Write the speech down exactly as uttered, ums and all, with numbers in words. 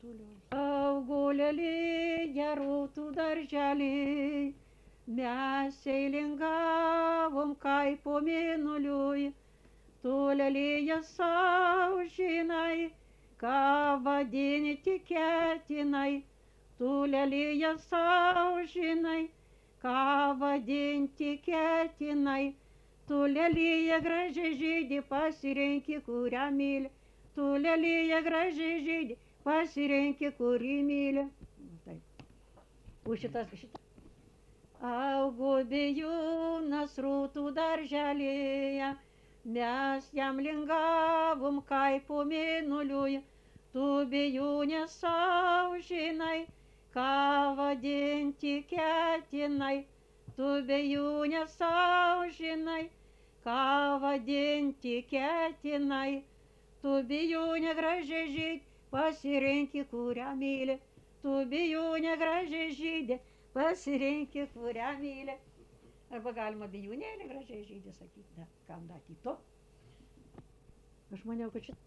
Augulėlį gerūtų darželį, mes eilingavom kaip po mėnuliui, tu lelyje sau žinai, ką vadinti ketinai, tu lelyje sau žinai, ką vadinti ketinai, tu lelyje gražiai žydi, pasirenki, kurią myli, tu lelyje gražiai žydi, pasirenki, kurį myli. Taip. Už šitas, šitas. Augo bijūnas rūtų darželėje, mes jam lingavom kaip po mėnuliui, tu bijūne sau žinai, ką vadinti ketinai, tu bijūne sau žinai, ką vadinti ketinai, tu bijūne gražiai žydi, pasirenki, kurią myli, tu bijūne gražiai žydi, pasirenki, kurią myli. Arba galima bijūnėlį gražiai žydi sakyti, da, kam datį to. Aš maniau, kad šitą.